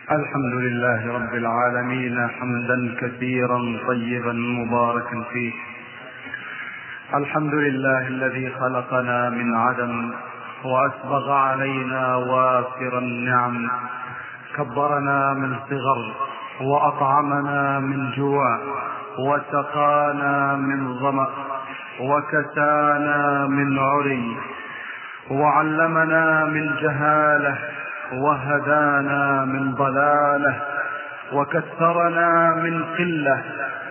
الحمد لله رب العالمين حمدا كثيرا طيبا مباركا فيه. الحمد لله الذي خلقنا من عدم وأسبغ علينا وافر النعم، كبرنا من صغر وأطعمنا من جوع وسقانا من ظمأ وكسانا من عري وعلمنا من جهالة وهدانا من ضلالة وكثرنا من قلة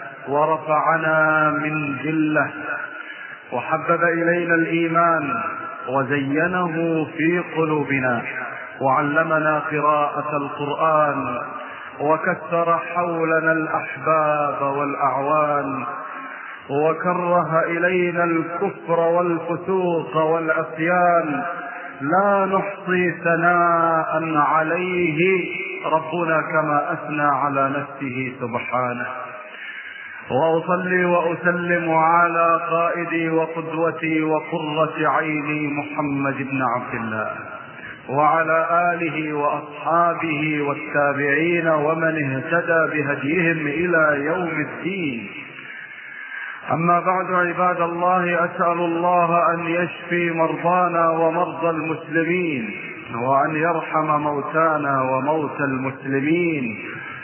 ورفعنا من جلة وحبب إلينا الإيمان وزينه في قلوبنا وعلمنا قراءة القرآن وكثر حولنا الأحباب والأعوان وكره إلينا الكفر والفسوق والعصيان. لا نحصي ثناء عليه ربنا كما أثنى على نفسه سبحانه. وأصلي وأسلم على قائدي وقدوتي وقرة عيني محمد بن عبد الله وعلى آله وأصحابه والتابعين ومن اهتدى بهديهم إلى يوم الدين. أما بعد، عباد الله، أسأل الله أن يشفي مرضانا ومرضى المسلمين وأن يرحم موتانا وموتى المسلمين.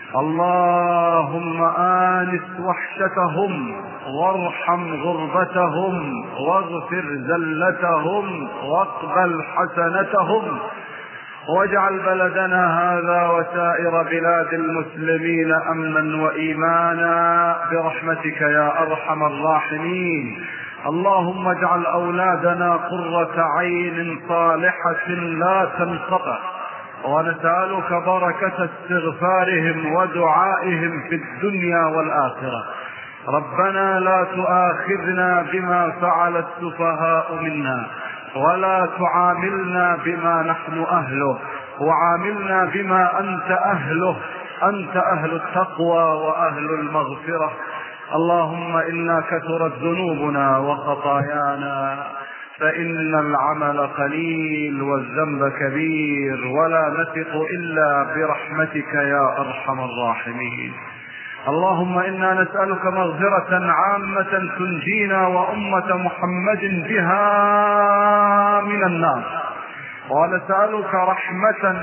اللهم آنس وحشتهم وارحم غربتهم واغفر زلتهم واقبل حسنتهم، واجعل بلدنا هذا وسائر بلاد المسلمين أمنا وإيمانا برحمتك يا أرحم الراحمين. اللهم اجعل أولادنا قرة عين صالحة لا تنقطع، ونسألك بركة استغفارهم ودعائهم في الدنيا والآخرة. ربنا لا تؤاخذنا بما فعل السفهاء منا، ولا تعاملنا بما نحن أهله، وعاملنا بما أنت أهله. أنت أهل التقوى وأهل المغفرة. اللهم إنا كثرت ذنوبنا وخطايانا، فإن العمل قليل والذنب كبير، ولا نثق إلا برحمتك يا أرحم الراحمين. اللهم إنا نسألك مغفرة عامة تنجينا وأمة محمد بها من النار، ونسألك رحمة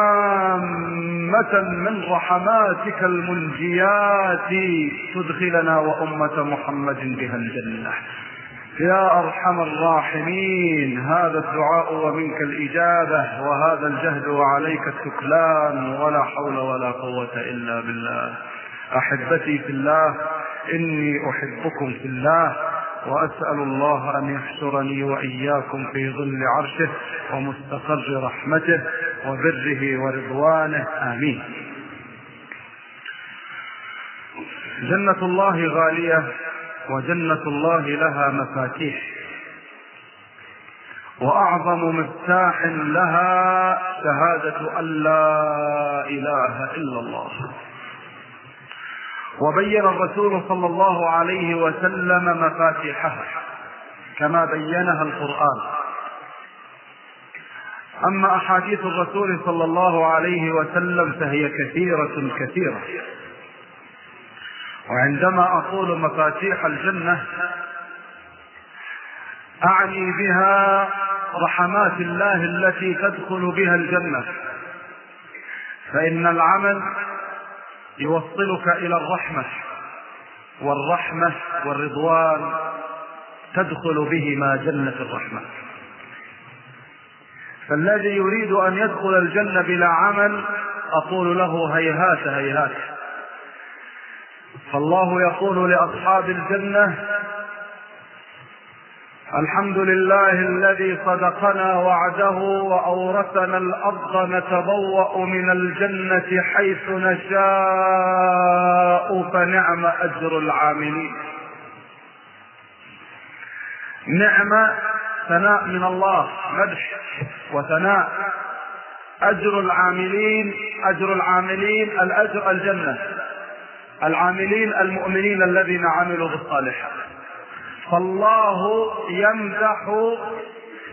عامة من رحماتك المنجيات تدخلنا وأمة محمد بها الجنة يا أرحم الراحمين. هذا الدعاء ومنك الإجابة، وهذا الجهد وعليك التكلان، ولا حول ولا قوة إلا بالله. أحبتي في الله، إني أحبكم في الله، وأسأل الله أن يحشرني وإياكم في ظل عرشه ومستقر رحمته وبره ورضوانه، آمين. جنة الله غالية، وجنة الله لها مفاتيح، وأعظم مفتاح لها شهادة أن لا إله إلا الله. وبين الرسول صلى الله عليه وسلم مفاتيحها كما بينها القرآن. أما أحاديث الرسول صلى الله عليه وسلم فهي كثيرة، وعندما أقول مفاتيح الجنة أعني بها رحمات الله التي تدخل بها الجنة، فإن العمل يوصلك إلى الرحمة، والرحمة والرضوان تدخل بهما جنة الرحمة. فالذي يريد أن يدخل الجنة بلا عمل أقول له هيهات هيهات. فالله يقول لأصحاب الجنة: الحمد لله الذي صدقنا وعده وأورثنا الأرض نتبوأ من الجنة حيث نشاء فنعم أجر العاملين. نعم ثناء من الله، مدح وثناء. أجر العاملين الأجر الجنة، العاملين المؤمنين الذين عملوا بالصالحات. فالله يمدح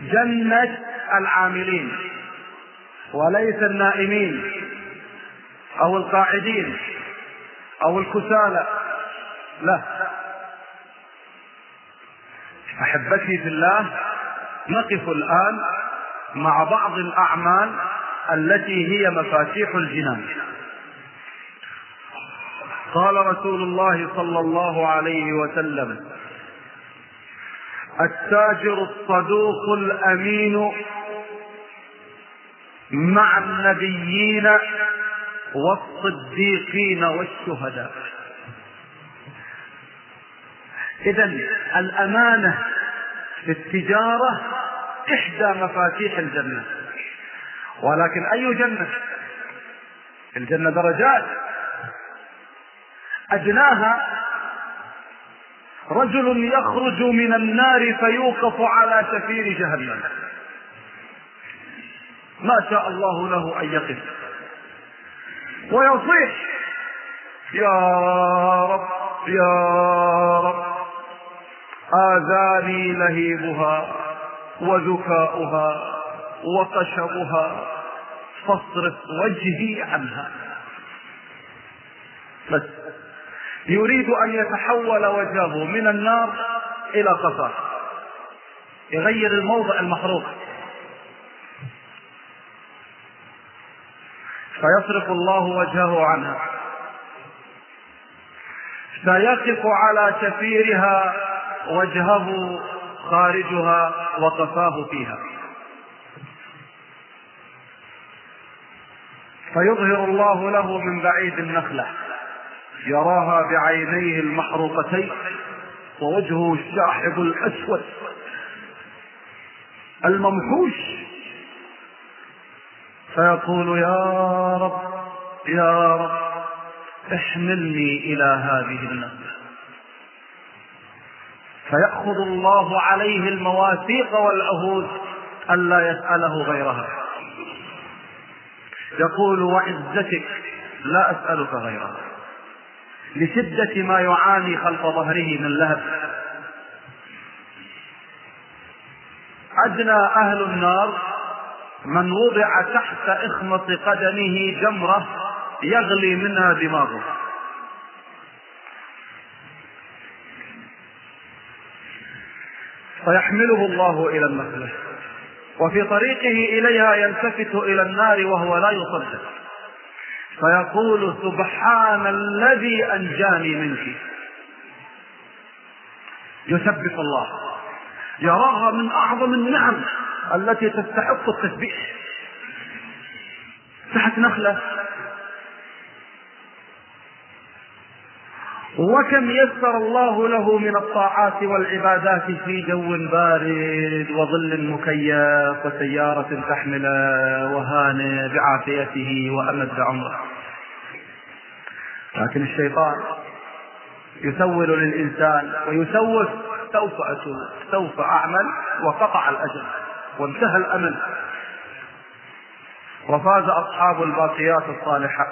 جنة العاملين وليس النائمين. أو القاعدين أو الكسالى، لا. أحبتي في الله، نقف الآن مع بعض الأعمال التي هي مفاتيح الجنان. قال رسول الله صلى الله عليه وسلم: التاجر الصدوق الأمين مع النبيين والصديقين والشهداء. إذن الأمانة في التجارة إحدى مفاتيح الجنة. ولكن أي جنة؟ الجنة درجات، أدناها رجل يخرج من النار فيوقف على شفير جهنم، ما شاء الله له أن يقف ويصيح: يا رب يا رب، آذاني لهيبها وذكاؤها وقشبها فاصرف وجهي عنها. بس يريد أن يتحول وجهه من النار إلى قصر، يغير الموضع المحروق، فيصرف الله وجهه عنها، فيقف على شفيرها وجهه خارجها وقفاه فيها، فيظهر الله له من بعيد النخلة يراها بعينيه المحروقتين ووجهه الشاحب الأسود الممحوش، فيقول: يا رب يا رب احملني إلى هذه النخلة، فيأخذ الله عليه المواثيق والعهود ألا يسأله غيرها، يقول: وعزتك لا أسألك غيرها، لشدة ما يعاني خلف ظهره من لهب. أدنى أهل النار من وضع تحت إخمص قدمه جمرة يغلي منها دماغه، فيحمله الله إلى النخلة، وفي طريقه إليها يلتفت إلى النار وهو لا يصدق، فيقول: سبحان الذي أنجاني منك. يسبح الله، يراها من أعظم النعم التي تستحق التسبيح تحت نخلة. وكم يسر الله له من الطاعات والعبادات في جو بارد وظل مكيف وسيارة تحمله وهانئ بعافيته وأمد عمره. لكن الشيطان يسول للإنسان ويسوف: سوف أتوب، سوف أعمل، وقطع الأجل وانتهى الأمل. وفاز أصحاب الباقيات الصالحات،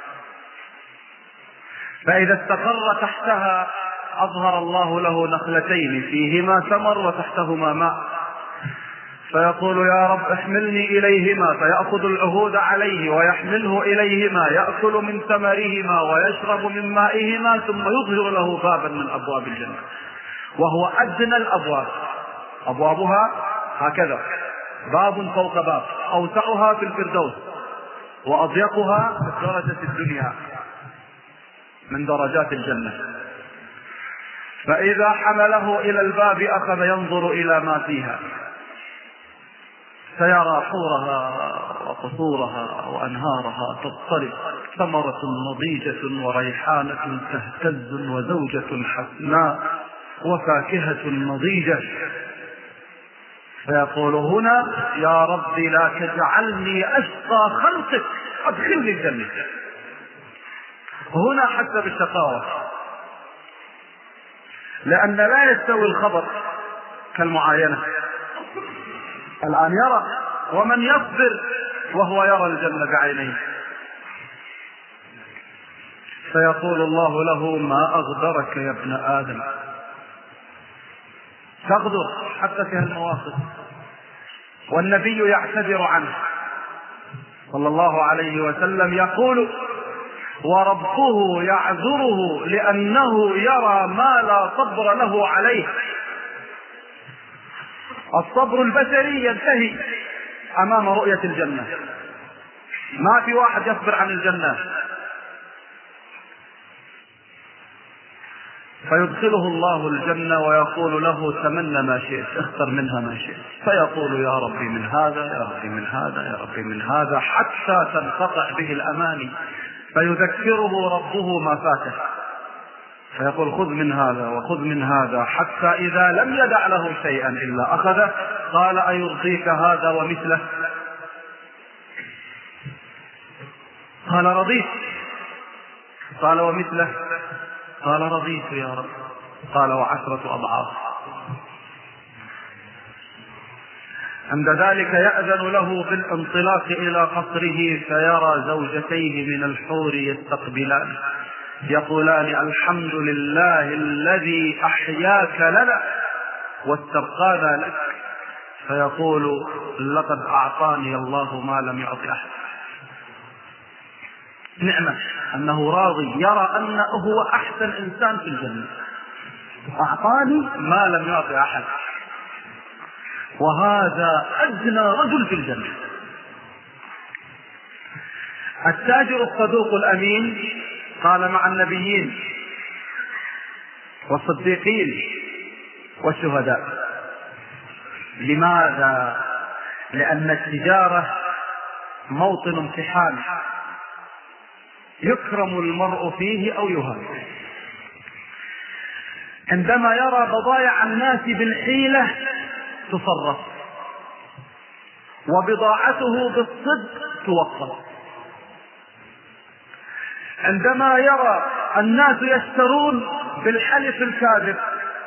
فإذا استقر تحتها أظهر الله له نخلتين فيهما ثمر وتحتهما ماء، فيقول: يا رب احملني إليهما، فيأخذ العهود عليه ويحمله إليهما، يأكل من ثمرهما ويشرب من مائهما، ثم يظهر له بابا من أبواب الجنة، وهو أدنى الأبواب، أبوابها هكذا باب فوق باب، أوسعها في الفردوس وأضيقها في الدرجة الدنيا من درجات الجنة. فإذا حمله إلى الباب أخذ ينظر إلى ما فيها، سيرى حورها وقصورها وأنهارها تضطرب، ثمرة نضيجة وريحانة تهتز وزوجة حسناء وفاكهة نضيجة. فيقول هنا: يا ربي لا تجعلني أشقى خلقك، أدخلني الجنة. هنا حسب الشقاوة، لأن لا يستوي الخبر كالمعاينة. الآن يرى، ومن يصبر وهو يرى الجنة بعينيه. فيقول الله له: ما أغدرك يا ابن آدم. تغدر حتى في المواقف. والنبي يعتذر عنه صلى الله عليه وسلم، يقول: وربه يعذره لأنه يرى ما لا صبر له عليه. الصبر البشري ينتهي أمام رؤية الجنة، ما في واحد يصبر عن الجنة. فيدخله الله الجنة ويقول له تمنى ما شئت، اختر منها ما شئت، فيقول يا ربي من هذا، يا ربي من هذا، يا ربي من هذا، حتى تنقطع به الأماني. فيذكره ربه ما فاته، فيقول خذ من هذا وخذ من هذا، حتى إذا لم يدع له شيئا إلا أخذه. قال أيرضيك هذا ومثله؟ قال رضيت. قال ومثله؟ قال رضيت يا رب. قال وعشرة أضعاف. عند ذلك يأذن له بالانطلاق إلى قصره، فيرى زوجتيه من الحور يستقبلان يقولان الحمد لله الذي أحياك لنا واستبقانا لك. فيقول لقد أعطاني الله ما لم يعط أحد. نعمة أنه راضي، يرى أنه هو أحسن إنسان في الجنة، أعطاني ما لم يعط أحد، وهذا أدنى رجل في الجنة. التاجر الصدوق الأمين قال مع النبيين والصديقين والشهداء. لماذا؟ لأن التجارة موطن امتحان، يكرم المرء فيه أو يهان. عندما يرى بضائع الناس بالحيلة تصرف، وبضاعته بالصدق توقف. عندما يرى الناس يشترون بالحلف الكاذب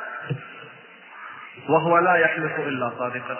وهو لا يحلف إلا صادقا.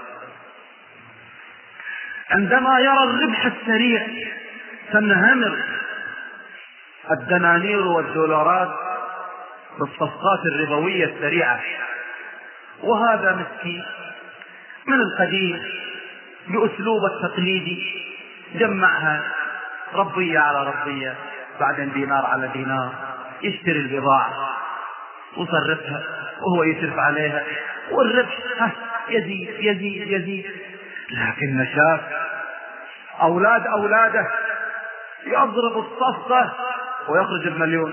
عندما يرى الربح السريع تنهمر الدنانير والدولارات بالصفقات الربوية السريعة، وهذا مسكين من القديم بأسلوب التقليدي جمعها ربية على ربية، بعدين دينار على دينار، يشتري البضاعة وصرفها وهو يصرف عليها، والربح يزيد يزيد يزيد. لكن شاف أولاده يضرب الصفقة ويخرج المليون.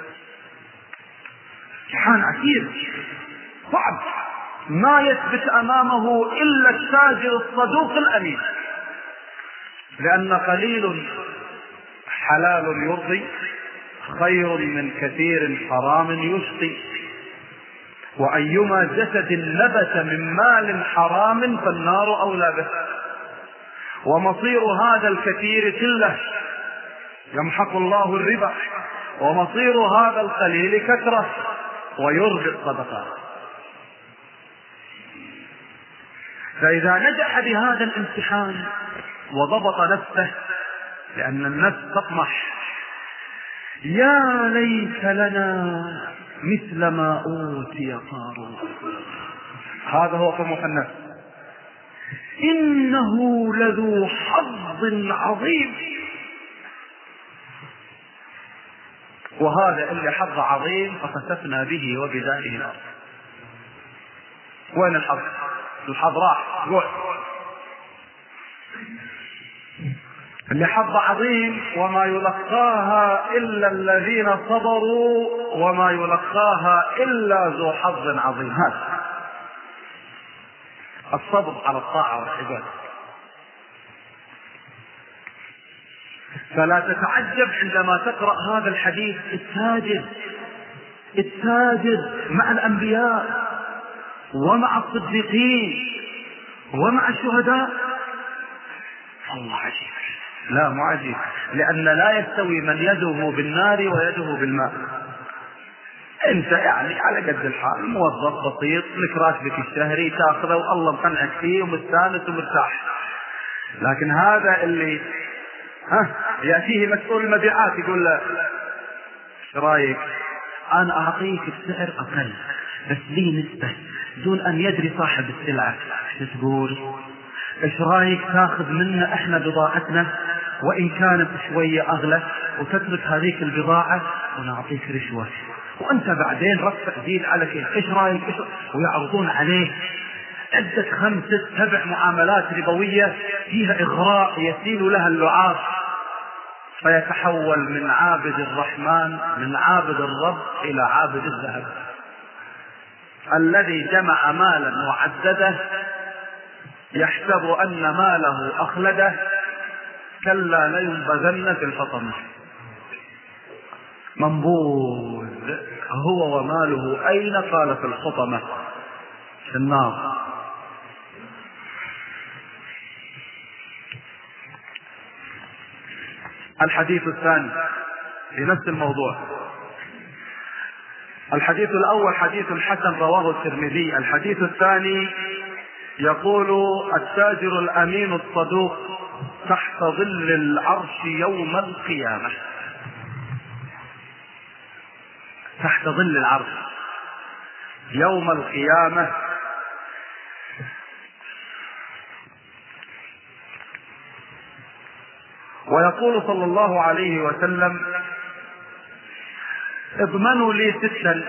امتحان عسير صعب، ما يثبت أمامه إلا التاجر الصدوق الأمين، لأن قليل حلال يرضي خير من كثير حرام يشقي، وأيما جسد نبت من مال حرام فالنار أولى به، ومصير هذا الكثير قلة يمحق الله الربا، ومصير هذا القليل كثرة ويربي الصدقات. فإذا نجح بهذا الامتحان وضبط نفسه، لأن النفس تطمح، يا ليت لنا مثل ما أوتي قارون، هذا هو طموح النفس، إنه لذو حظ عظيم. وهذا اللي حظ عظيم فخسفنا به وبداره الأرض. وين الحظ؟ الحظ راح جوع. اللي حظ عظيم وما يلقاها إلا الذين صبروا وما يلقاها إلا ذو حظ عظيم. هذا الصبر على الطاعة والعبادة. فلا تتعجب عندما تقرأ هذا الحديث، التاجر مع الأنبياء ومع الصديقين ومع الشهداء. الله عجيب. لا مو عجيب، لأن لا يستوي من يده بالنار ويده بالماء. انت يعني على قد الحال موظف بسيط لك راتبك الشهري تاخذه والله مقنعك فيه ومستانس ومرتاح، لكن هذا اللي يأتيه مسؤول المبيعات يقول له ايش رايك؟ انا اعطيك بسعر اقل بس لي نسبة دون ان يدري صاحب السلعة. ايش تقول؟ ايش رايك تاخذ منا احنا بضاعتنا وإن كانت شوية أغلى، وتترك هذيك البضاعة ونعطيك رشوة، وأنت بعدين رفع زيد على شيء، إيش رأيك؟ ويعرضون عليه عدة 5 7 معاملات ربوية فيها إغراء يسيل لها اللعاب، فيتحول من عابد الرحمن، من عابد الرب، إلى عابد الذهب. الذي جمع مالا وعدده يحسب أن ماله أخلده، كلا لينبذن في الحطمة. منبوذ هو وماله أين؟ قال في الحطمة، في النار. الحديث الثاني في نفس الموضوع. الحديث الأول حديث حسن رواه الترمذي. الحديث الثاني يقول: التاجر الأمين الصدوق تحت ظل العرش يوم القيامة. تحت ظل العرش يوم القيامة. ويقول صلى الله عليه وسلم: اضمنوا لي 6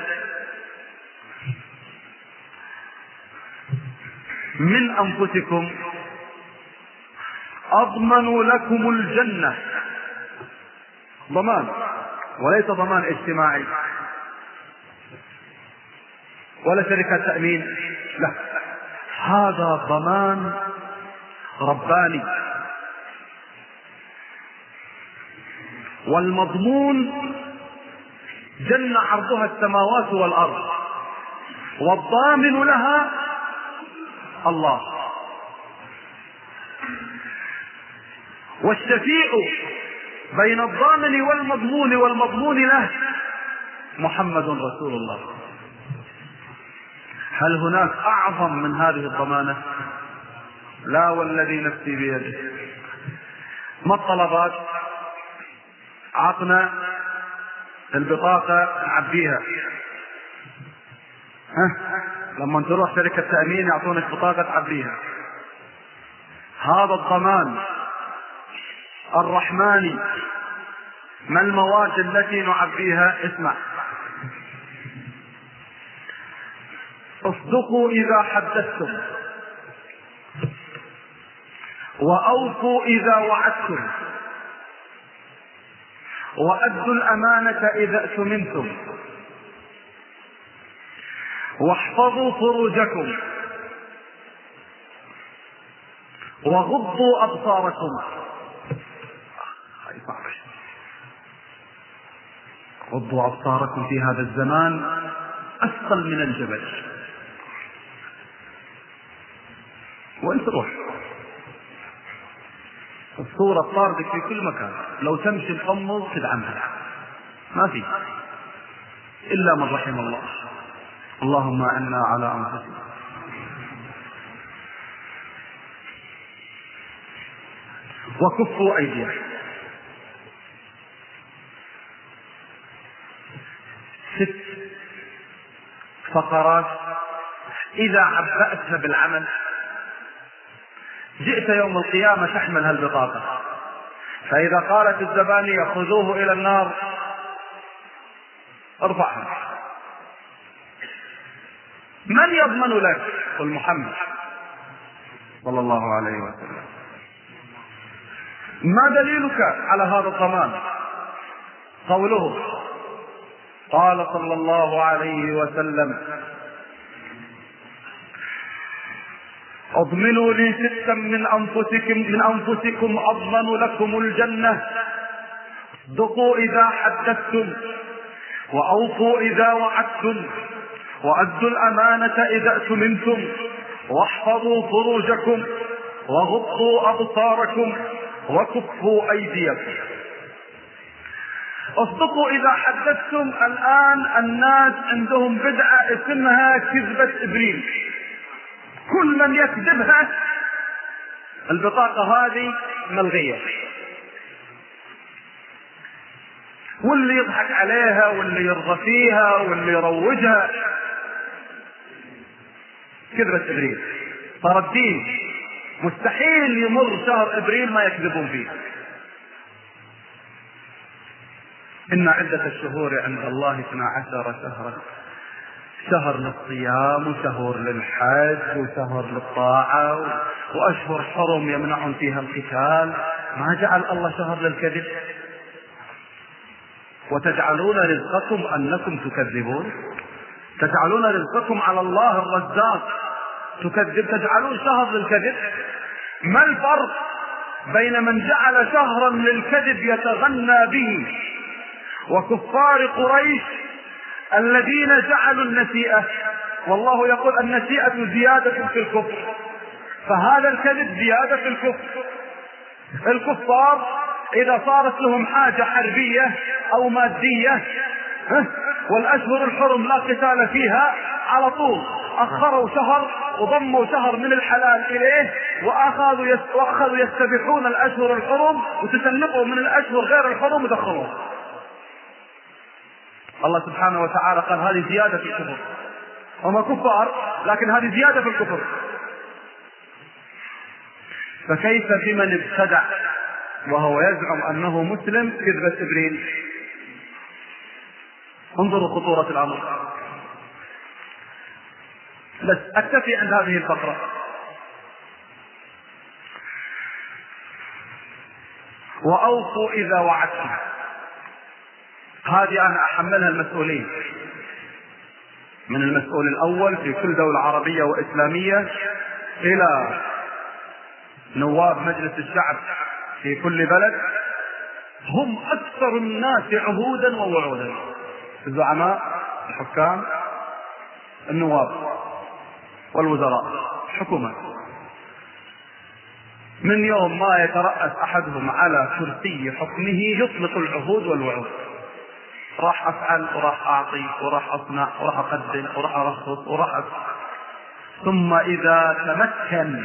من أنفسكم أضمن لكم الجنة. ضمان، وليس ضمان اجتماعي ولا شركة تأمين، لا، هذا ضمان رباني. والمضمون جنة عرضها السماوات والأرض، والضامن لها الله، والشفيع بين الضامن والمضمون والمضمون له محمد رسول الله. هل هناك أعظم من هذه الضمانة؟ لا والذي نفسي بيده. ما الطلبات؟ عطنا البطاقة نعبيها، لما تروح شركة تأمين يعطونك بطاقة تعبيها. هذا الضمان الرحماني. ما المواد التي نعبيها؟ اسمع: اصدقوا إذا حدثتم، وأوفوا إذا وعدتم، وأدوا الأمانة إذا اؤتمنتم، واحفظوا فروجكم، وغضوا أبصاركم. غضوا أبصاركم في هذا الزمان أثقل من الجبل. وانت روح الصورة طاردك في كل مكان، لو تمشي تغمض تدعمها، ما في إلا من رحم الله. اللهم أعنا على أنفسنا. وكفوا أيديكم. 6 فقرات إذا عبأتها بالعمل جئت يوم القيامة تحمل هالبطاقة، فإذا قالت الزبانية خذوه إلى النار ارفعها. من يضمن لك؟ قل محمد صلى الله عليه وسلم. ما دليلك على هذا الضمان؟ قوله قال صلى الله عليه وسلم: اضمنوا لي 6 من أنفسكم أضمن لكم الجنة. اصدقوا إذا حدثتم، وأوفوا إذا وعدتم، وأدوا الأمانة إذا اؤتمنتم، واحفظوا فروجكم، وغضوا أبصاركم، وكفوا أيديكم. اصدقوا إذا حدثتم. الآن الناس عندهم بدعة اسمها كذبة إبريل، كل من يكذبها البطاقة هذه ملغية، واللي يضحك عليها واللي يرضى فيها واللي يروجها كذبة إبريل. صار الدين مستحيل يمر شهر إبريل ما يكذبون فيه. إن عدة الشهور عند الله 12 شهرا، شهر للصيام وشهر للحج وشهر للطاعة وأشهر حرم يمنع فيها القتال. ما جعل الله شهر للكذب. وتجعلون رزقكم أنكم تكذبون، تجعلون رزقكم على الله الرزاق تكذب، تجعلون شهر للكذب. ما الفرق بين من جعل شهرا للكذب يتغنى به وكفار قريش الذين جعلوا النسيئة؟ والله يقول النسيئة زيادة في الكفر، فهذا الكذب زيادة في الكفر. الكفار إذا صارت لهم حاجة حربية أو مادية والأشهر الحرم لا قتال فيها، على طول أخروا شهر وضموا شهر من الحلال إليه، وأخذوا يستبيحون الأشهر الحرم وتسلقوا من الأشهر غير الحرم ودخلوه. الله سبحانه وتعالى قال هذه زيادة في الكفر. هم كفار لكن هذه زيادة في الكفر. فكيف بمن ابتدع وهو يزعم أنه مسلم كذبة إبريل؟ انظروا خطورة الأمر. بس أكتفي عند هذه الفقرة. وأوفوا إذا وعدتم، هذه أنا أحملها المسؤولين، من المسؤول الأول في كل دولة عربية وإسلامية إلى نواب مجلس الشعب في كل بلد، هم أكثر الناس عهودا ووعودا. الزعماء، الحكام، النواب والوزراء، الحكومة، من يوم ما يترأس أحدهم على كرسي حكمه يطلق العهود والوعود. راح أفعل وراح أعطي وراح أصنع وراح أقدم وراح أرخص وراح ثم إذا تمكن.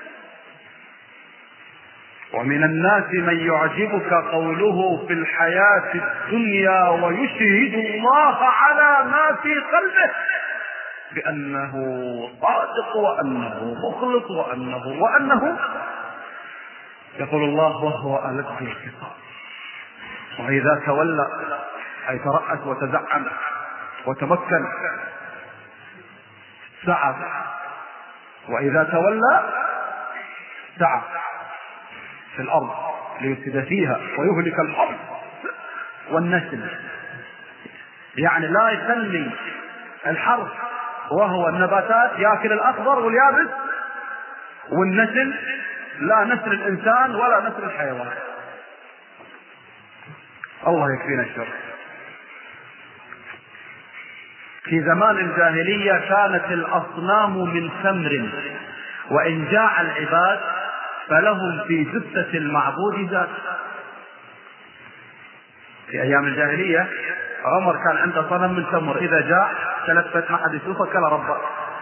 ومن الناس من يعجبك قوله في الحياة الدنيا ويشهد الله على ما في قلبه بأنه صادق وأنه مخلص وأنه يقول الله وهو ألد الخصام. وإذا تولى أي ترأس وتزعم وتمكن سعى، وإذا تولى سعى في الأرض ليفسد فيها ويهلك الحرث والنسل. يعني لا يسلي الحرث وهو النباتات يأكل الأخضر واليابس، والنسل لا نسل الإنسان ولا نسل الحيوان. الله يكفينا الشر. في زمان الجاهلية كانت الأصنام من خمر، وإن جاع العباد فلهم في جثة المعبود ذات. في أيام الجاهلية عمر كان عنده صنم من تمر، إذا جاع تلفت ما حد يشوفه كلا ربه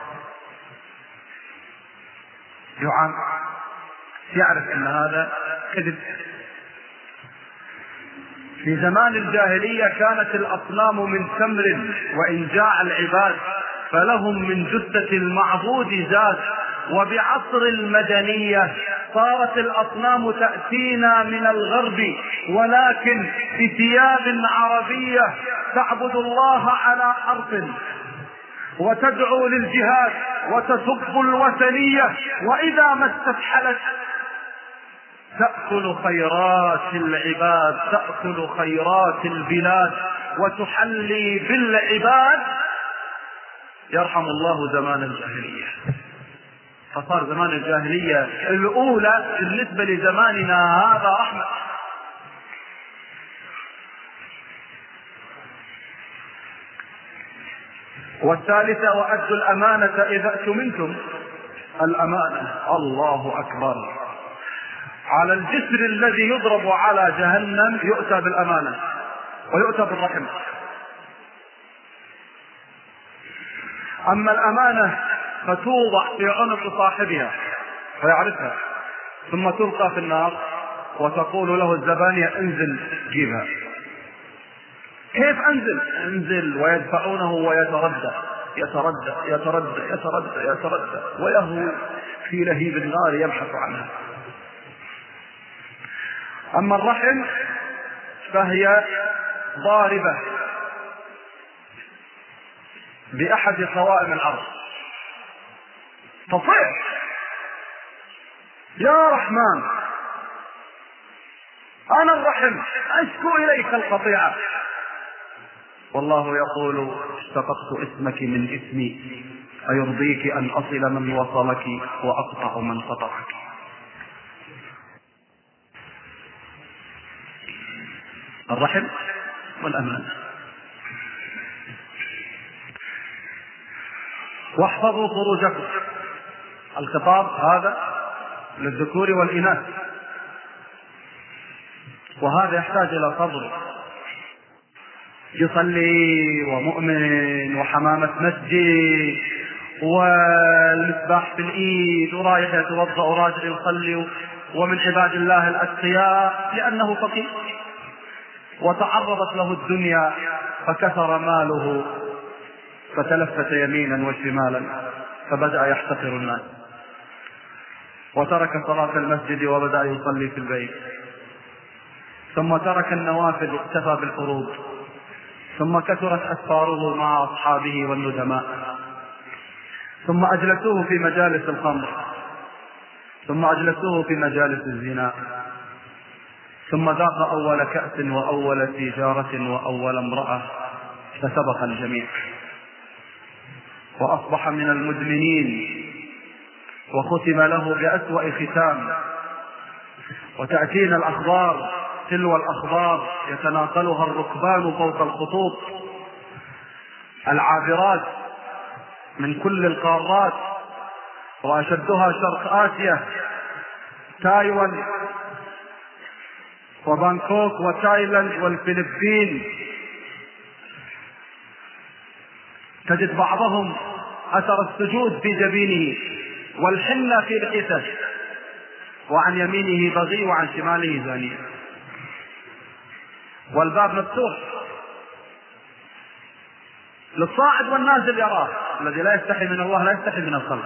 جوعان، يعرف أن هذا كذب. في زمان الجاهلية كانت الأصنام من تمر، وإن جاع العباد فلهم من جثة المعبود ذات. وبعصر المدنية صارت الأصنام تأتينا من الغرب، ولكن بثياب عربية تعبد الله على حرف وتدعو للجهاد وتسب الوثنية، وإذا ما استفحلت تأكل خيرات العباد، تأكل خيرات البلاد وتحلي بالعباد. يرحم الله زمان الجاهلية. فصار زمان الجاهلية الأولى بالنسبة لزماننا هذا رحمة. والثالثة وأدوا الأمانة إذا اؤتمنتم. الأمانة الله أكبر. على الجسر الذي يضرب على جهنم يؤتى بالأمانة ويؤتى بالرحمة. أما الأمانة فتوضع في عنق صاحبها ويعرفها، ثم تلقى في النار وتقول له الزبانية انزل جيبها. كيف انزل؟ انزل. ويدفعونه ويتردى يتردى يتردى يتردى يتردى ويهوي في لهيب النار يبحث عنها. أما الرحم فهي ضاربة بأحد قوائم العرش تصيح: يا رحمن أنا الرحم أشكو إليك القطيعة. والله يقول: اشتققت اسمك من اسمي، أيرضيك أن أصل من وصلك وأقطع من قطعك. الرحم والأمان. واحفظوا فروجكم. الخطاب هذا للذكور والإناث، وهذا يحتاج إلى صبر. يصلي ومؤمن وحمامة مسجد والمسباح في الإيد ورايح يتوضأ وراجع يصلي، ومن عباد الله الأتقياء لأنه فقير وتعرضت له الدنيا فكثر ماله فتلفت يمينا وشمالا فبدأ يحتقر الناس، وترك صلاة المسجد وبدأ يصلي في البيت، ثم ترك النوافل واكتفى بالفروض، ثم كثرت أسفاره مع أصحابه والندماء، ثم أجلسوه في مجالس الخمر، ثم أجلسوه في مجالس الزنا، ثم ذاق أول كأس وأول تجارة وأول امرأة فسبق الجميع وأصبح من المدمنين وختم له بأسوأ ختام. وتأتينا الأخبار تلو الأخبار يتناقلها الركبان فوق الخطوط، العابرات من كل القارات، وأشدها شرق آسيا، تايوان وبانكوك وتايلاند والفلبين. تجد بعضهم أثر السجود في جبينه والحنة في لحيته، وعن يمينه بغي وعن شماله زانية، والباب مفتوح للصاعد والنازل يراه. الذي لا يستحي من الله لا يستحي من الخلق.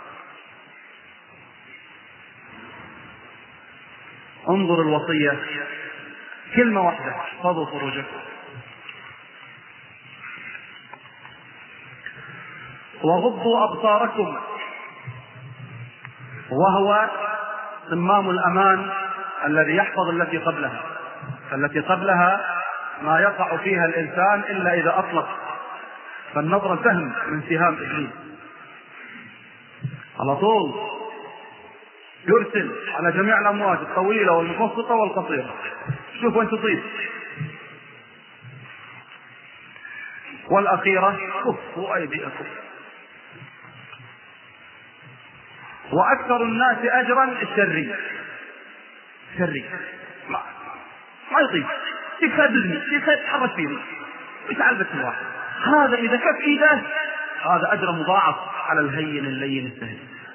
انظر الوصية، كلمة واحدة: احفظوا فروجكم. وغضوا أبصاركم، وهو صمام الأمان الذي يحفظ التي قبلها. فالتي قبلها ما يقع فيها الإنسان إلا إذا أطلق، فالنظر سهم من سهام إبليس على طول، يرسل على جميع الأمواج الطويلة والمتوسطة والقصيرة. شوف وين تصيب. والأخيرة: كفوا أيديكم. وأكثر الناس أجرا الشري. ما يطيب، يكذبني، يتحرك فيني، يتعلبك الواحد. هذا إذا كف إيده هذا أجر مضاعف على الهين اللين السهل.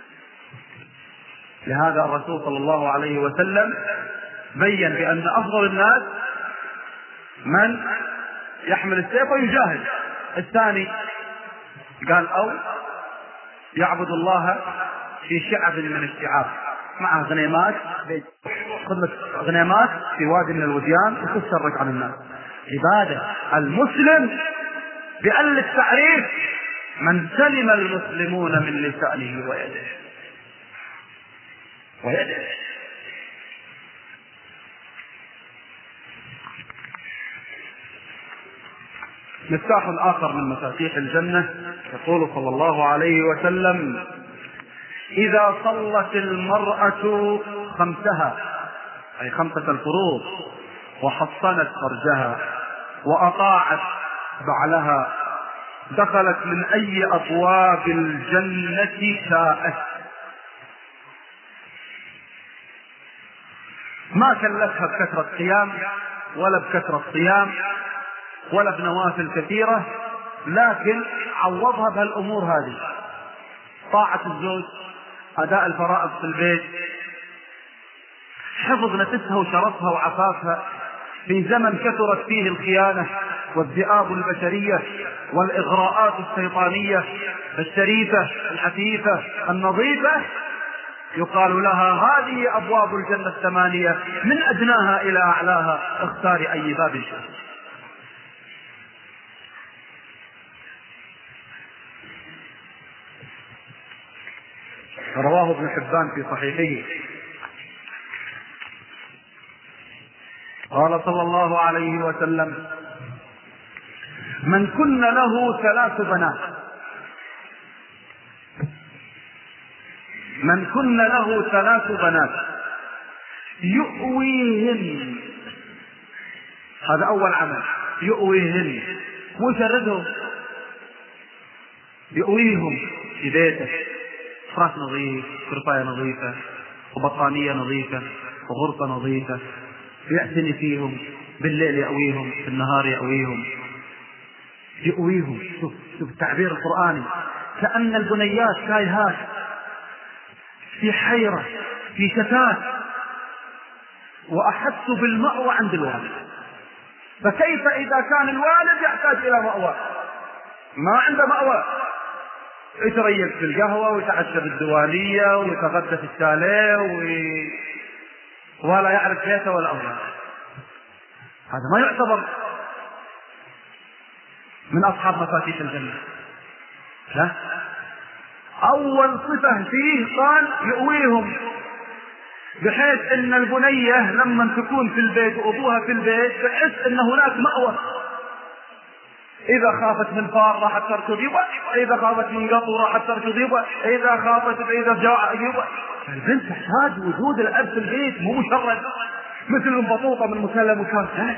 لهذا الرسول صلى الله عليه وسلم بين بأن أفضل الناس من يحمل السيف ويجاهد. الثاني قال: أو يعبد الله في شعب من الشعاب، معه غنيمات، خدمة غنيمات في وادي من الوديان وتتسرق عن الناس. عبادة. المسلم بأل التعريف: من سلم المسلمون من لسانه ويده. مفتاح آخر من مفاتيح الجنة يقول صلى الله عليه وسلم: إذا صلت المرأة خمسها، أي 5 الفروض، وحصنت فرجها وأطاعت بعلها، دخلت من أي أبواب الجنة شاءت. ما كلفها بكثرة قيام ولا بكثرة صيام ولا بنوافل كثيرة، لكن عوضها بهالأمور هذه: طاعة الزوج، أداء الفرائض في البيت، حفظ نفسها وشرفها وعفافها في زمن كثرت فيه الخيانة والذئاب البشرية والإغراءات الشيطانية. الشريفة العفيفة النظيفة يقال لها: هذه أبواب الجنة 8، من أدناها إلى أعلاها اختار أي باب شئت. رواه ابن حبان في صحيحه. قال صلى الله عليه وسلم: من كن له 3 بنات، من كن له 3 بنات يؤويهن، هذا أول عمل، يؤويهن مو يشردهم، يؤويهم في بيته، فراش نظيف، كرفاية نظيفة، وبطانية نظيفة، وغرفة نظيفة، يعتني فيهم، بالليل يأويهم، بالنهار يأويهم، يؤويهم. شوف التعبير القرآني، كأن البنيات تايهات في حيرة، في شتات، وأحسوا بالمأوى عند الوالد. فكيف إذا كان الوالد يحتاج إلى مأوى؟ ما عنده مأوى، يتريق في القهوة ويتعشى بالديوانية ويتغدى في الشاليه ولا يعرف بيته ولا أولاده، هذا ما يعتبر من أصحاب مفاتيح الجنة. لا، أول صفة فيه قال يؤويهم، بحيث ان البنية لما تكون في البيت وابوها في البيت تحس ان هناك مأوى، اذا خافت من فار راحت تركض يبا، اذا خافت من قطو راحت تركض يبا، اذا خافت اذا جاع يبا. البنت تحتاج وجود الاب في البيت، مو مجرد مثل البطوطة من مكان لمكان.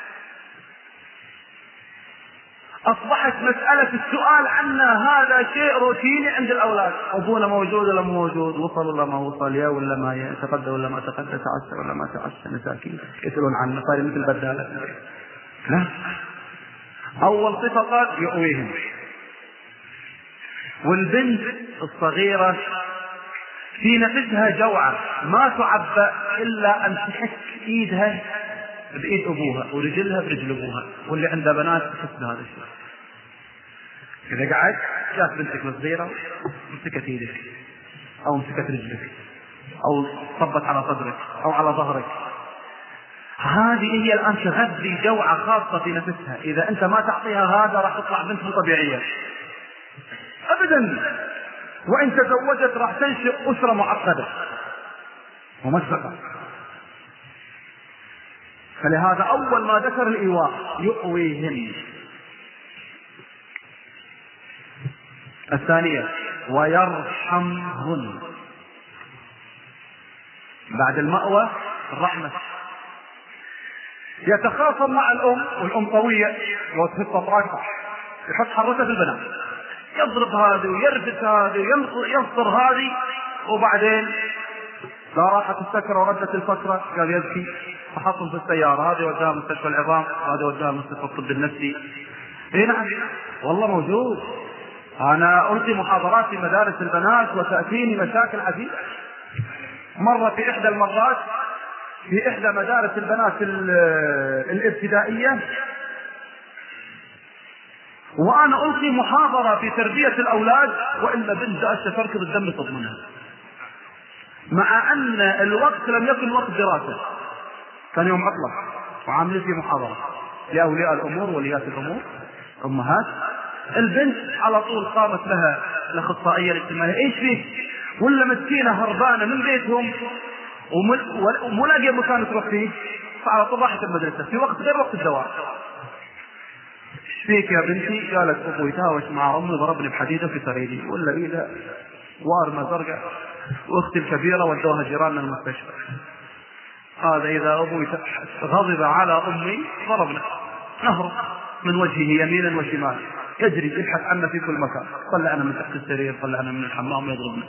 اصبحت مسألة السؤال عنها هذا شيء روتيني عند الاولاد، ابونا موجود ولا مو موجود، وصل ولا ما وصل، يا ولا ما تغدى ولا ما تغدى، تعشى ولا ما تعشى، مساكين يسألون عنه، صار مثل بدالة. لا، اول صفة قال يؤويهم. والبنت الصغيرة في نفسها جوعة ما تعبأ الا ان تحك ايدها بايد ابوها ورجلها برجل ابوها، واللي عنده بنات تحس بهذا الشيء. اذا قعدت شاف بنتك الصغيرة مسكت ايدك او مسكت رجلك او صبت على صدرك او على ظهرك، هذه هي الان تغذي جوعة خاصة في نفسها. اذا انت ما تعطيها هذا راح تطلع بنت مو طبيعية ابدا، وان تزوجت راح تنشئ اسرة معقدة ومشقة. فلهذا اول ما ذكر الايواء يؤويهن. الثانية ويرحمهن، بعد المأوى الرحمة. يتخاصم مع الام، والام قوية لو تحط اطراقها يحط حرته في البنات، يضرب هذه ويرفد هذه وينصر هذه، وبعدين لا راحت السكرة وردت الفكرة قال يبكي، فحطهم في السيارة، هذه وداها مستشفى العظام، هذه وداها مستشفى الطب النفسي. اي نعم والله موجود. انا القي محاضرات في مدارس البنات وتأتيني مشاكل عديدة. مرة في احدى المرات في احدى مدارس البنات الابتدائية وانا القي محاضرة في تربية الاولاد، والا بنت جالسة تركض الدم تضمنها، مع ان الوقت لم يكن وقت دراسة، كان يوم عطلة، وعاملين في محاضرة لاولياء الامور ووليات الامور امهات. البنت على طول قامت لها الاخصائية الاجتماعية، ايش فيه؟ ولا مسكينة هربانة من بيتهم ومو لاقيه مكان تروح فيه، فعلى طول راحت المدرسة في وقت غير وقت الدوام. ايش فيك يا بنتي؟ قالت ابوي تهاوش مع امي ضربني بحديدة في صريدي، ولا اذا وارمة زرقاء، واختي الكبيرة ودوها جيراننا المستشفى. هذا اذا ابوي غضب على امي ضربنا، نهر من وجهه يمينا وشمالا، يجري يبحث عنا في كل مكان، طلعنا من تحت السرير، طلعنا من الحمام، يضربنا.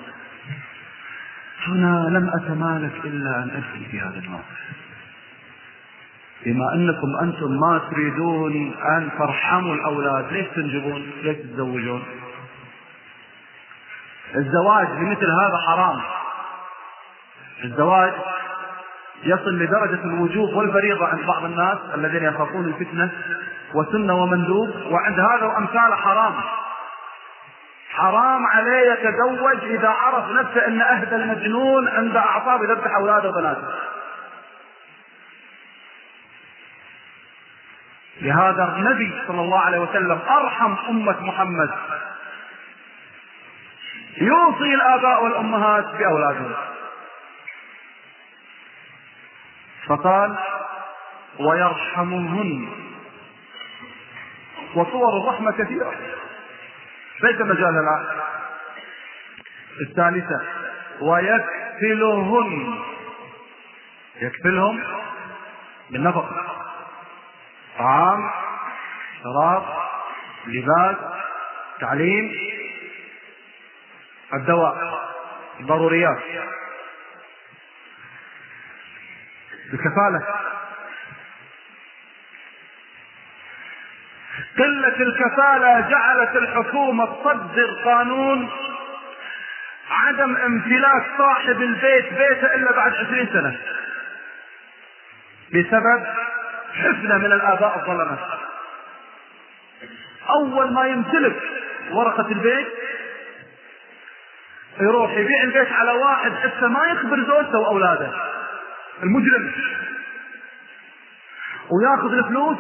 هنا لم أتمالك إلا أن أدخل في هذا الموقف. بما أنكم أنتم ما تريدون أن ترحموا الأولاد، ليش تنجبون؟ ليش تتزوجون؟ الزواج بمثل هذا حرام. الزواج يصل لدرجة الوجوب والفريضة عند بعض الناس الذين يخافون الفتنة، وسنة ومندوب، وعند هذا وأمثال حرام. حرام عليه يتزوج إذا عرف نفسه أن أهدى المجنون عند أعصاب يذبح أولاده وبناته. لهذا النبي صلى الله عليه وسلم أرحم أمة محمد، يوصي معصي الآباء والأمهات بأولادهم. فقال ويرحمهن. وصور الرحمة كثيرة ليس مجال الآن. الثالثة ويكفلهن، يكفلهم بالنفقة، طعام، شراب، لباس، تعليم، الدواء، الضروريات، الكفالة. قلة الكفالة جعلت الحكومة تصدر قانون عدم امتلاك صاحب البيت بيته إلا بعد 20 سنة بسبب حفنة من الآباء الظلمة. أول ما يمتلك ورقة البيت يروح يبيع البيت على واحد حتى ما يخبر زوجته وأولاده، المجرم، وياخذ الفلوس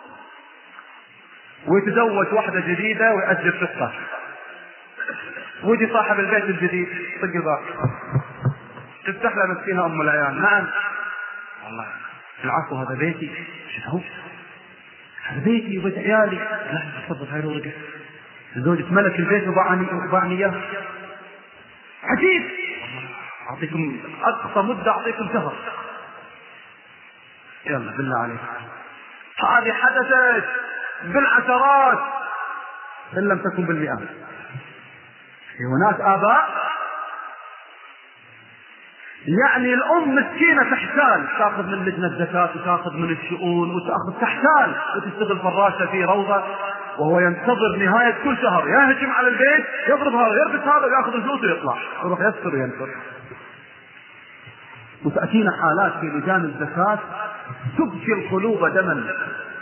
ويتزوج واحدة جديدة ويأجر شقة، ويجي صاحب البيت الجديد طق الباب، تفتح له مسكينة أم العيال. نعم والله العفو هذا بيتي. شو هذا بيتي وبيت عيالي. لا تفضل هاي الورقة، زوجة ملك البيت وباعني إياه. عجيب، أعطيكم أقصى مدة، أعطيكم شهر. يلا بالله عليك، هذه حدثت بالعشرات إن لم تكن بالمئات. هناك آباء يعني الأم مسكينة تحتال، تأخذ من لجنة الزكاة وتأخذ من الشؤون وتأخذ تحتال وتشتغل فراشة في روضة، وهو ينتظر نهاية كل شهر يهجم على البيت، يضرب هذا يربط هذا ويأخذ الفلوس ويطلع يروح يسكر وينكر. وتأتينا حالات في لجان الزكاة تبكي القلوب دما.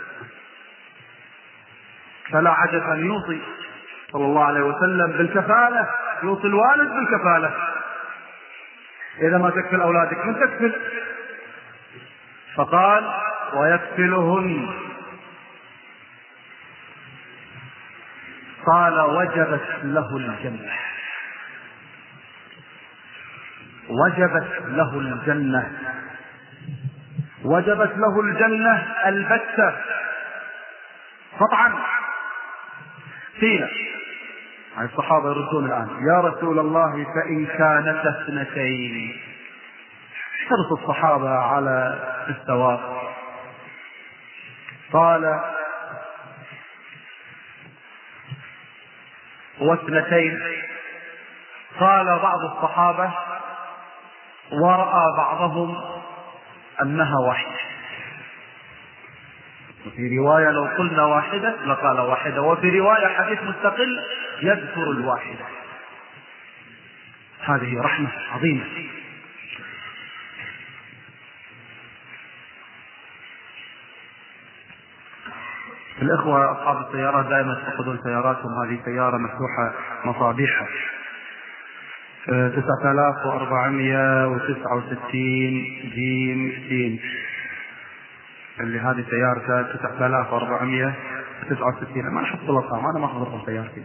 فلا عجب أن يوصي صلى الله عليه وسلم بالكفالة، يوصي الوالد بالكفالة. إذا ما تكفل أولادك من تكفل. فقال ويكفلهن. قال وجبت له الجنة، وجبت له الجنة، وجبت له الجنة البتة قطعا. قيل الصحابة يردون الآن يا رسول الله فإن كانتا اثنتين. حرص الصحابة على الثواب. قال واثنتين. قال بعض الصحابة ورأى بعضهم أنها واحدة. وفي رواية لو قلنا واحدة لقال واحدة، وفي رواية حديث مستقل يذكر الواحدة. هذه رحمة عظيمة. الإخوة أصحاب السيارات دائما يتخذون سياراتهم، هذه سيارة مفتوحة مصابيحها 9469 جيم سين، اللي هذه سيارته 9469. ما نحط الأرقام، أنا ما أخذ رقم سيارتي.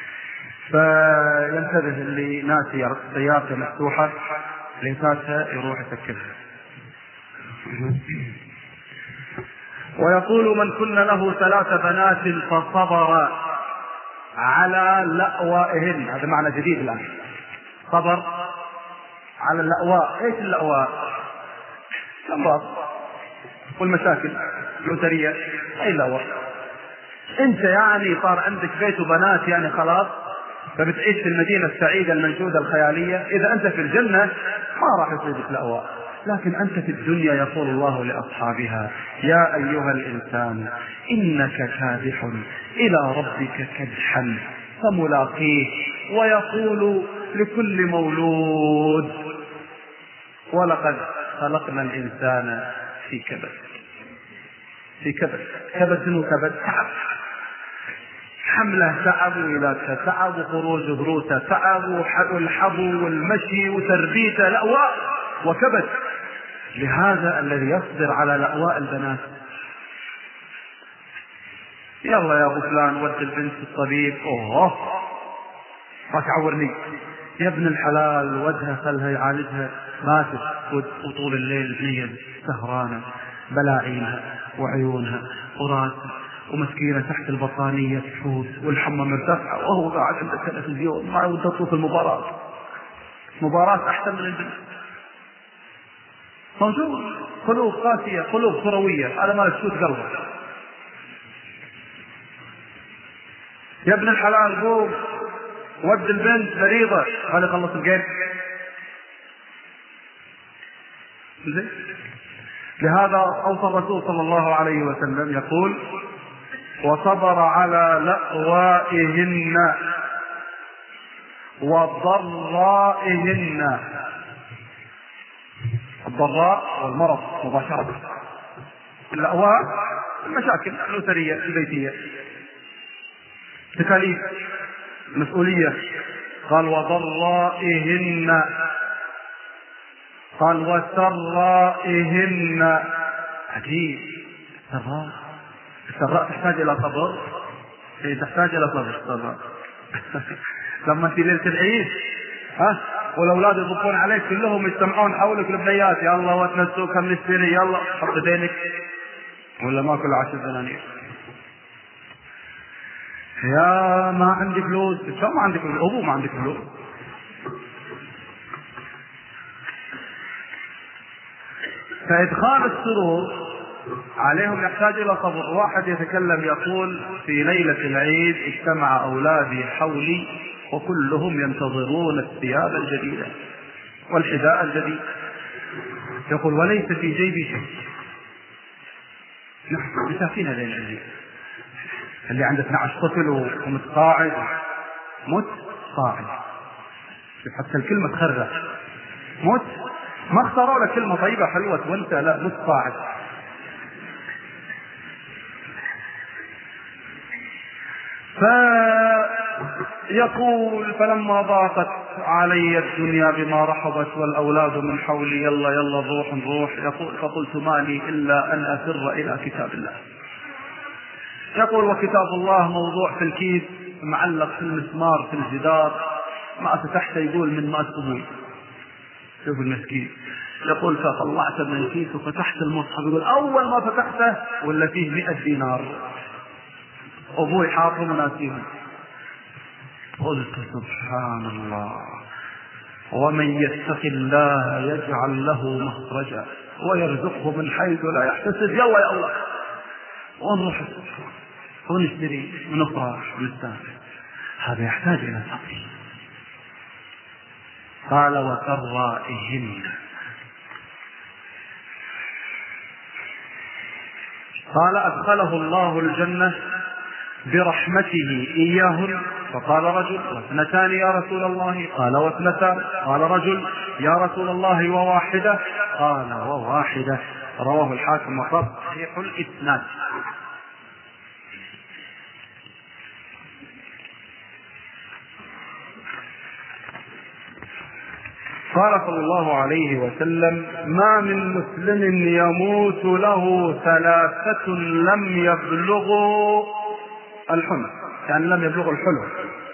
فينتبه اللي ناسي سيارته مفتوحة ليساتها يروح يسكرها. ويقول من كن له 3 بنات فصبر على لأوائهن. هذا معنى جديد الآن، صبر على اللأواء. ايش اللأواء؟ الأمراض والمشاكل الأسرية. اي اللأواء؟ انت يعني صار عندك بيت وبنات يعني خلاص، فبتعيش في المدينة السعيدة المنشودة الخيالية. إذا أنت في الجنة ما راح يصيبك لأواء، لكن أنت في الدنيا يقول الله لأصحابها يا أيها الإنسان إنك كادح إلى ربك كدحا فملاقيه، ويقول لكل مولود ولقد خلقنا الإنسان في كبد. في كبد، كبد وكبد، تعب، حمله تعب، ولادته تعب، وخروج دروسه تعب، والحبو والمشي وتربيته لأواء وكبد. لهذا الذي يصبر على لأواء البنات، يلا يا ابو فلان ود البنت الطبيب، اوه ما تعورني، يا ابن الحلال ودها خلها يعالجها، ماتت وطول الليل بنية سهرانة بلاعينها وعيونها وراسها ومسكينة تحت البطانية تفوت والحمى مرتفعة وهو قاعد عند التلفزيون ما ودها تشوف المباراة. مباراة أحسن من الدنيا. موجود قلوب قاسية، قلوب كروية، هذا ما تشوت قلبه. يا ابن الحلال قوم ود البنت مريضة، هذا خلص الجيم. لهذا أوصى الرسول صلى الله عليه وسلم يقول: وصبر على لأوائهن وضرائهن. الضراء والمرض مباشرة. اللأواء المشاكل الأسرية البيتية، تكاليف، مسؤولية. قال وضرائهن، قال وسرائهن. عجيب. السراء تحتاج إلى صبر، تحتاج إلى صبر. لما في ليلة العيد والأولاد يضبطون عليك كلهم يجتمعون حولك البنيات، يلا وتنسوا كم نشتري، يلا حط دينك ولا ما كل 10 دنانير. يا ما عندي فلوس، شو ما عندك فلوس؟ أبو ما عندك فلوس. فإدخال السرور عليهم يحتاج إلى صبر. واحد يتكلم يقول: في ليلة العيد اجتمع أولادي حولي وكلهم ينتظرون الثياب الجديدة والحذاء الجديد. يقول: وليس في جيبي شيء. نحن مسافين هذين العيد، اللي عنده 12 طفل ومتقاعد، متقاعد، حتى الكلمة تخرع. ما اختاروا لك كلمة طيبة حلوة وانت لا، متقاعد. فيقول: فلما ضاقت علي الدنيا بما رحبت والأولاد من حولي، يلا نروح. يقول: فقلت ما لي إلا أن أفر إلى كتاب الله. يقول: وكتاب الله موضوع في الكيس معلق في المسمار في الجدار، ما فتحته. يقول: من مات أبوي. شوف المسكين. يقول: فطلعت من الكيس وفتحت المصحف. يقول: أول ما فتحته ولا فيه 100 دينار، أبوي حاطهم وناسيهم. قلت: سبحان الله. ومن يتق الله يجعل له مخرجا ويرزقه من حيث لا يحتسب. يلا يا الله ونروح ونشتري ونفرح ونستانس. هذا يحتاج إلى صبر. قال: وسرائهن. قال: أدخله الله الجنة برحمته إياهن. فقال رجل: واثنتان يا رسول الله؟ قال: واثنتان. قال رجل: يا رسول الله وواحدة؟ قال: وواحدة. رواه الحاكم وقال صحيح الإسناد. قال صلى الله عليه وسلم: ما من مسلم يموت له 3 لم يبلغوا الحلم، يعني لم يبلغوا الحلم.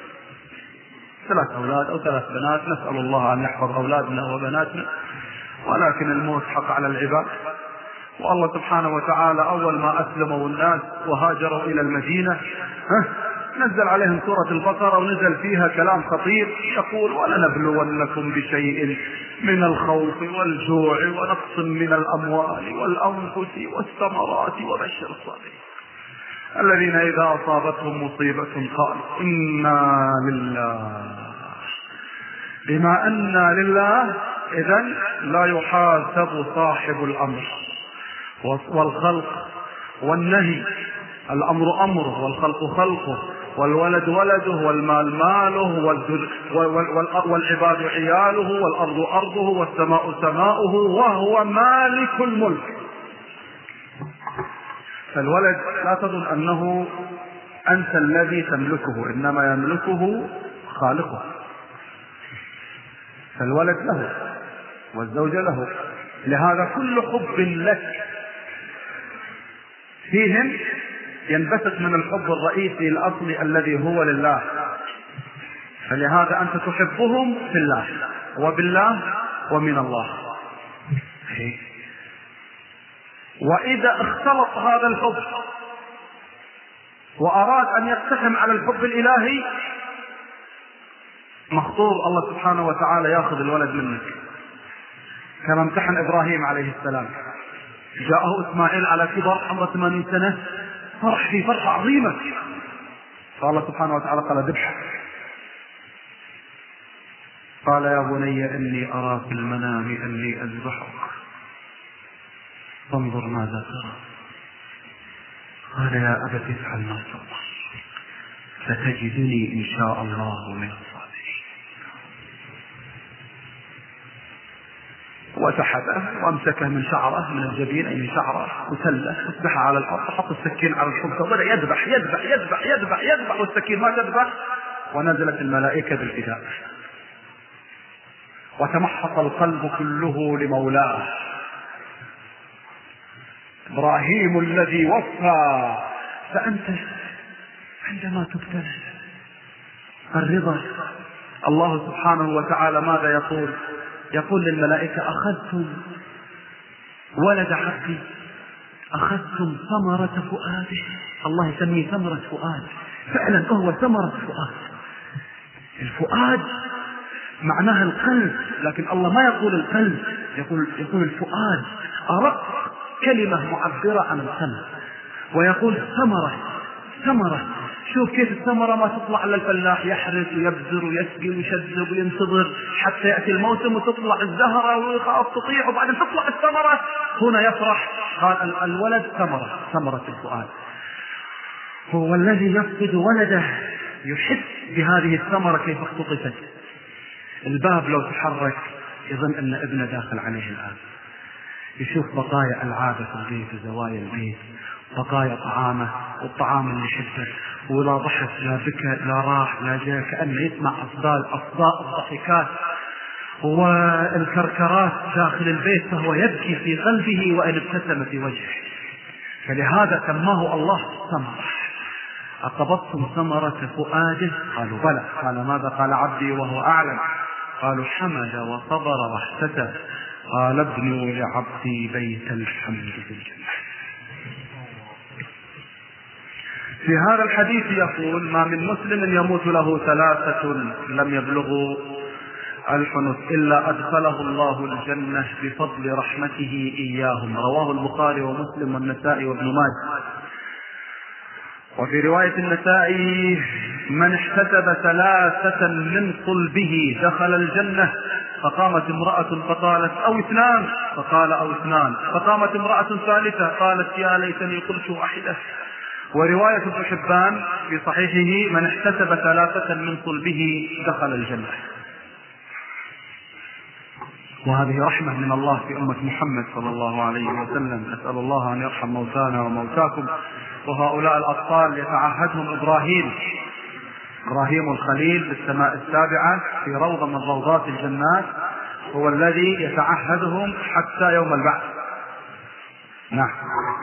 3 أولاد أو 3 بنات، نسأل الله أن يحفظ أولادنا وبناتنا، ولكن الموت حق على العباد. والله سبحانه وتعالى أول ما أسلموا الناس وهاجروا إلى المدينة نزل عليهم سورة البقرة، ونزل فيها كلام خطير يقول: ولنبلونكم بشيء من الخوف والجوع ونقص من الأموال والأنفس والثمرات وبشر الصابرين الذين إذا أصابتهم مصيبة قالوا إنا لله. بما أننا لله إذن لا يحاسب صاحب الأمر والخلق والنهي. الأمر أمره والخلق خلقه والولد ولده والمال ماله والعباد عياله والأرض أرضه والسماء سماؤه وهو مالك الملك. فالولد لا تظن أنه أنت الذي تملكه، إنما يملكه خالقه. فالولد له والزوجة له. لهذا كل حب لك فيهم ينبثق من الحب الرئيسي الأصلي الذي هو لله. فلهذا أنت تحبهم في الله وبالله ومن الله. وإذا اختلط هذا الحب وأراد أن يقتحم على الحب الإلهي مخطور، الله سبحانه وتعالى يأخذ الولد منك، كما امتحن إبراهيم عليه السلام. جاءه إسماعيل على كبر عمره 80 سنة، فرح في فرحة عظيمة، فالله سبحانه وتعالى قال ذبحه. قال يا بني إني أرى في المنام أني أذبحك فانظر ماذا ترى. قال يا أبت افعل ما تؤمر ستجدني إن شاء الله من الصابرين. وسحبه وامسكه من شعره، من الجبين أي من شعره، وسله وسبحه على الأرض، حط السكين على الحلقة وبدأ يذبح يذبح يذبح يذبح يذبح، والسكين ما تذبح، ونزلت الملائكة بالفداء، وتمحط القلب كله لمولاه. إبراهيم الذي وفى. فأنت عندما تبتلى الرضا، الله سبحانه وتعالى ماذا يقول؟ يقول للملائكة أخذتم ولد عبدي، أخذتم ثمرة فؤاده. الله يسميه ثمرة فؤاد، فعلا هو ثمرة فؤاد. الفؤاد معناها القلب، لكن الله ما يقول القلب، يقول الفؤاد، أرق كلمة معبرة عن القلب. ويقول ثمرة. شوف كيف الثمرة ما تطلع على الفلاح، يحرث ويبذر ويسقي ويشذب وينتظر حتى يأتي الموسم وتطلع الزهرة ويخاف تطيع وبعدين تطلع الثمرة، هنا يفرح. قال الولد ثمرة الفؤاد. هو الذي يفقد ولده يحس بهذه الثمرة كيف اختطفت. الباب لو تحرك يظن أن ابنه داخل عليه الآن، يشوف بقايا ألعابه في البيت وزوايا البيت، بقايا طعامه والطعام اللي شفته، ولا ضحك لا بكى لا راح لا جاء، كأنه يسمع أصداء الضحكات والكركرات داخل البيت، فهو يبكي في قلبه وإن ابتسم في وجهه. فلهذا سماه الله ثمرة. أقبضتم ثمرة فؤاده؟ قالوا بلى. قال ماذا؟ قال عبدي وهو أعلم. قالوا حمد وصبر واحتسب. قال ابنوا لعبدي بيت الحمد في الجنة. في هذا الحديث يقول ما من مسلم يموت له 3 لم يبلغوا الحنث إلا أدخله الله الجنة بفضل رحمته إياهم. رواه البخاري ومسلم والنسائي وابن ماجه. وفي رواية النسائي من احتسب 3 من صلبه دخل الجنة. فقامت امرأة فقالت أو 2، فقال أو 2، فقامت امرأة ثالثة قالت يا ليتني قلت واحدة. ورواية ابن حبان في صحيحه من احتسب 3 من صلبه دخل الجنة. وهذه رحمة من الله في أمة محمد صلى الله عليه وسلم. أسأل الله أن يرحم موتانا وموتاكم. وهؤلاء الأطفال يتعهدهم إبراهيم الخليل في السماء السابعة في روضة من روضات الجنات، هو الذي يتعهدهم حتى يوم البعث. نعم.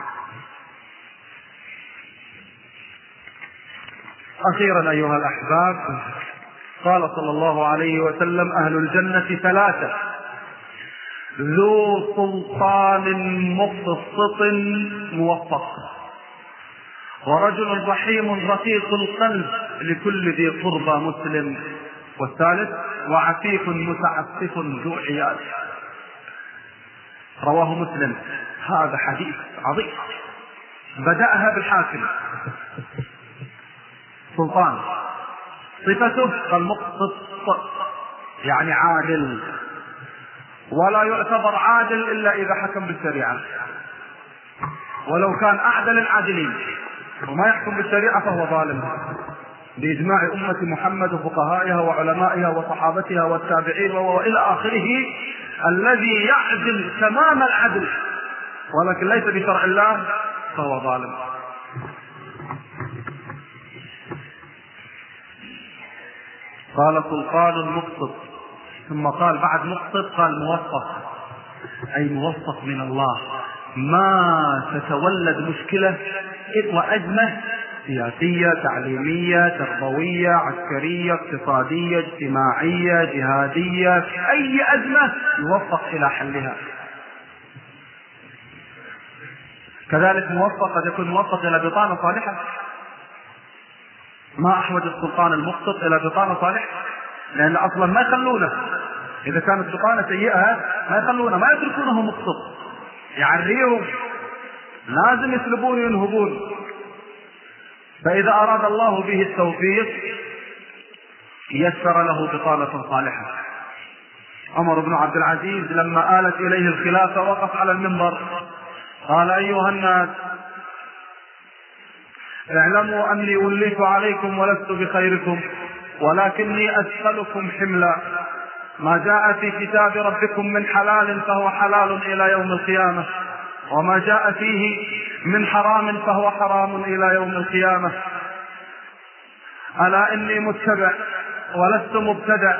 أخيرا أيها الأحباب، قال صلى الله عليه وسلم أهل الجنة 3: ذو سلطان مقسط موفق، ورجل رحيم رقيق القلب لكل ذي قربى مسلم، والثالث وعفيف متعفف ذو عيال. رواه مسلم. هذا حديث عظيم. بدأها بالحاكم سلطان، صفته المقسط يعني عادل، ولا يعتبر عادل إلا إذا حكم بالشريعة، ولو كان أعدل العادلين وما يحكم بالشريعة فهو ظالم، بإجماع أمة محمد وفقهائها وعلمائها وصحابتها والتابعين وإلى آخره. الذي يعدل تمام العدل ولكن ليس بشرع الله فهو ظالم. قال سلطان مقسط، ثم قال بعد مقسط قال موفق، أي موفق من الله، ما تتولد مشكلة وأزمة سياسية، تعليمية، تربوية، عسكرية، اقتصادية، اجتماعية، جهادية، أي أزمة يوفق إلى حلها. كذلك موفق قد يكون موفق إلى بطانة صالحة. ما أحوج السلطان المقسط إلى بطانة صالحة، لأن أصلا ما يخلونه، إذا كانت بطانة سيئة ما يخلونه، ما يتركونه مقسط، يعريهم، لازم يسلبون وينهبون. فإذا أراد الله به التوفيق يسر له بطانة صالحة. عمر بن عبد العزيز لما آلت إليه الخلافة وقف على المنبر قال: أيها الناس، اعلموا أني وليت عليكم ولست بخيركم، ولكني أسألكم حملا. ما جاء في كتاب ربكم من حلال فهو حلال إلى يوم القيامة، وما جاء فيه من حرام فهو حرام إلى يوم القيامة. ألا إني متبع ولست مبتدع،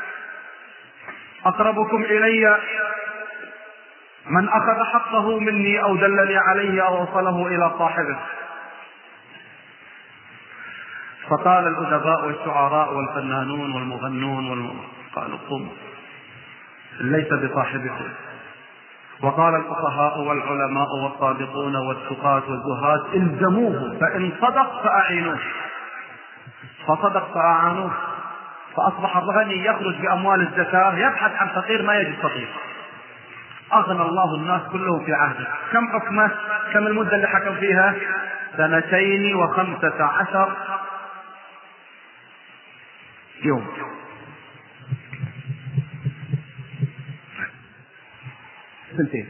أقربكم إلي من أخذ حقه مني أو دلني عليه أو وصله إلى صاحبه. فقال الأدباء والشعراء والفنانون والمغنون قالوا: قم ليس بصاحبكم. وقال الفقهاء والعلماء والصادقون والتقاة والزهاد: الزموه، فإن صدق فأعينوه. فصدق فأعانوه، فأصبح الغني يخرج بأموال الزكاة يبحث عن فقير ما يجد فقير. أغنى الله الناس كلهم في عهده. كم حكمه؟ كم المدة اللي حكم فيها؟ 2 و15 يوم. سنتين.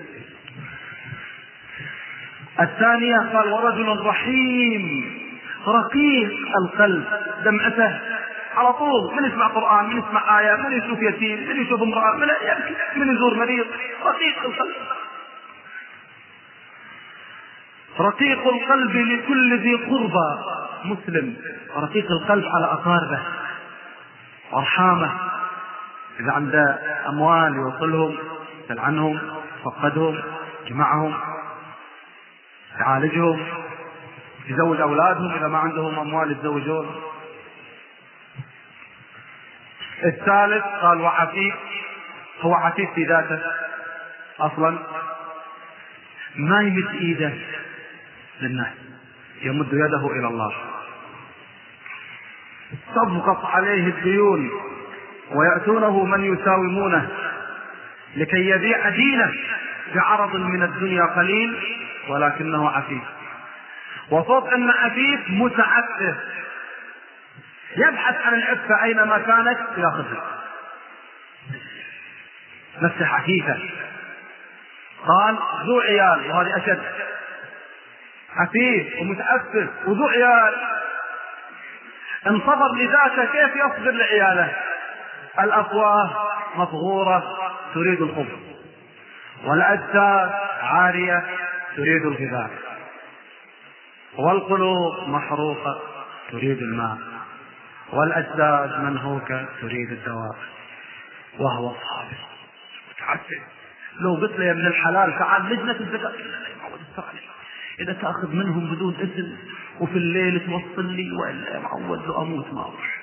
الثانية قال: ورجل رحيم رقيق القلب، دمعته على طول، من يسمع قرآن، من يسمع آية، من يشوف يتيم، من يشوف امرأة، من يبكي، من يزور مريض. رقيق القلب، رقيق القلب لكل ذي قربى مسلم. رقيق القلب على أقاربه وارحامه، إذا عنده أموال يوصلهم، يسأل عنهم، يفقدهم، يجمعهم، يعالجهم، يزوج أولادهم إذا ما عندهم أموال يتزوجون. الثالث قال: وعفيف. هو عفيف في ذاته أصلا، ما يمد إيده للناس، يمد يده إلى الله. تضغط عليه الديون ويأتونه من يساومونه لكي يبيع دينه بعرض من الدنيا قليل، ولكنه عفيف. وفوق أن عفيف متعفف، يبحث عن العفة أينما كانت يأخذها، نفسه عفيفة. قال: ذو عيال، وهذه أشد، عفيف ومتعفف وذو عيال. إن صبر لذاته كيف يصبر لعياله؟ الأفواه مفغورة تريد الخبز، والأجساد عارية تريد الغذاء، والقلوب محروقة تريد الماء، والأجساد منهوكة تريد الدواء، وهو صابر متعفف. لو قلت له يا ابن الحلال تعال لجنة الزكاة، إذا تأخذ منهم بدون إذن وفي الليل توصل لي، وإلا معود له أموت ما أروح.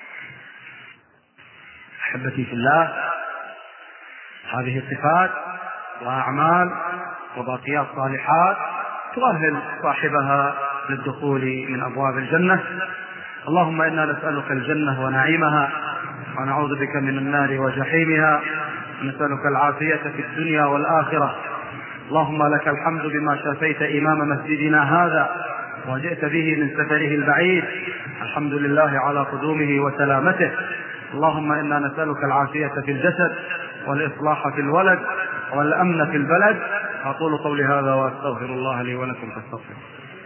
أحبتي في الله، هذه الصفات وأعمال وباقيات صالحات تؤهل صاحبها للدخول من أبواب الجنة. اللهم إنا نسألك الجنة ونعيمها، ونعوذ بك من النار وجحيمها، ونسألك العافية في الدنيا والآخرة. اللهم لك الحمد بما شافيت إمام مسجدنا هذا وجئت به من سفره البعيد، الحمد لله على قدومه وسلامته. اللهم إنا نسألك العافية في الجسد والإصلاح في الولد والأمن في البلد. أقول قولي هذا وأستغفر الله لي ولكم فاستغفروه.